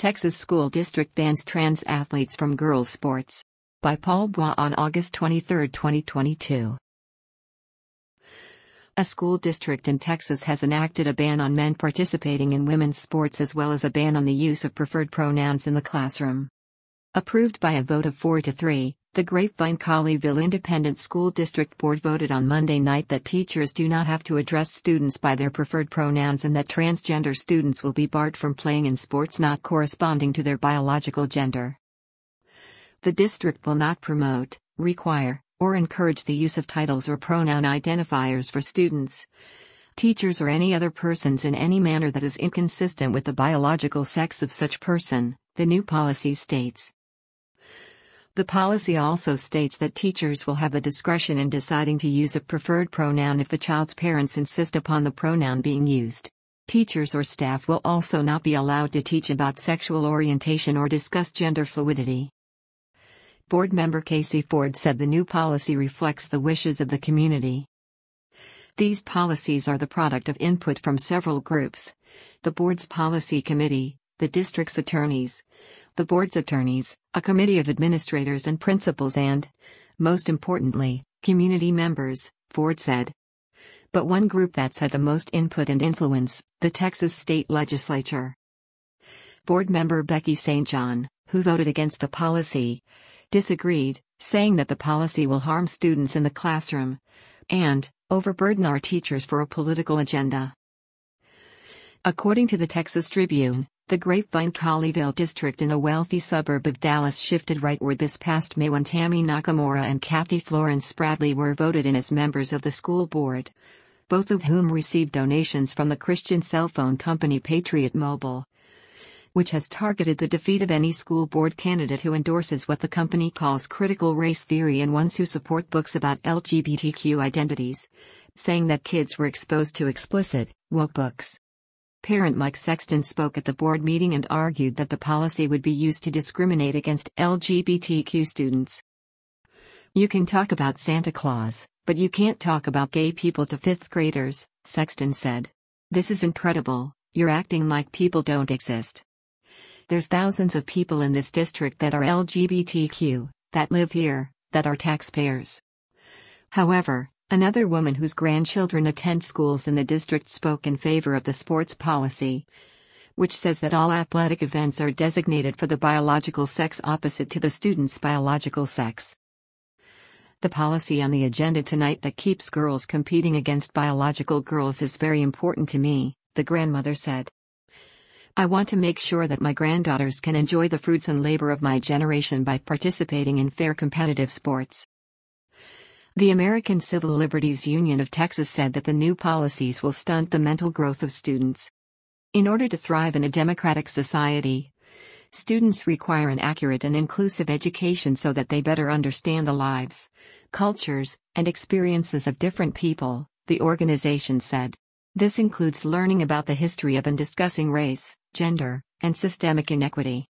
Texas School District bans trans athletes from girls' sports. By Paul Bois on August 23, 2022. A school district in Texas has enacted a ban on men participating in women's sports as well as a ban on the use of preferred pronouns in the classroom. Approved by a vote of 4-3, the Grapevine-Colleyville Independent School District Board voted on Monday night that teachers do not have to address students by their preferred pronouns and that transgender students will be barred from playing in sports not corresponding to their biological gender. The district will not promote, require, or encourage the use of titles or pronoun identifiers for students, teachers, or any other persons in any manner that is inconsistent with the biological sex of such person, the new policy states. The policy also states that teachers will have the discretion in deciding to use a preferred pronoun if the child's parents insist upon the pronoun being used. Teachers or staff will also not be allowed to teach about sexual orientation or discuss gender fluidity. Board member Casey Ford said the new policy reflects the wishes of the community. These policies are the product of input from several groups: the board's policy committee, the district's attorneys, the board's attorneys, a committee of administrators and principals and, most importantly, community members, Ford said. But one group that's had the most input and influence, the Texas State Legislature. Board member Becky St. John, who voted against the policy, disagreed, saying that the policy will harm students in the classroom and overburden our teachers for a political agenda. According to the Texas Tribune, the Grapevine-Colleyville district in a wealthy suburb of Dallas shifted rightward this past May when Tammy Nakamura and Kathy Florence Bradley were voted in as members of the school board, both of whom received donations from the Christian cell phone company Patriot Mobile, which has targeted the defeat of any school board candidate who endorses what the company calls critical race theory and ones who support books about LGBTQ identities, saying that kids were exposed to explicit, woke books. Parent Mike Sexton spoke at the board meeting and argued that the policy would be used to discriminate against LGBTQ students. "You can talk about Santa Claus, but you can't talk about gay people to fifth graders," Sexton said. "This is incredible, you're acting like people don't exist. There's thousands of people in this district that are LGBTQ, that live here, that are taxpayers." However, another woman whose grandchildren attend schools in the district spoke in favor of the sports policy, which says that all athletic events are designated for the biological sex opposite to the student's biological sex. "The policy on the agenda tonight that keeps girls competing against biological girls is very important to me," the grandmother said. "I want to make sure that my granddaughters can enjoy the fruits and labor of my generation by participating in fair competitive sports." The American Civil Liberties Union of Texas said that the new policies will stunt the mental growth of students. In order to thrive in a democratic society, students require an accurate and inclusive education so that they better understand the lives, cultures, and experiences of different people, the organization said. This includes learning about the history of and discussing race, gender, and systemic inequity.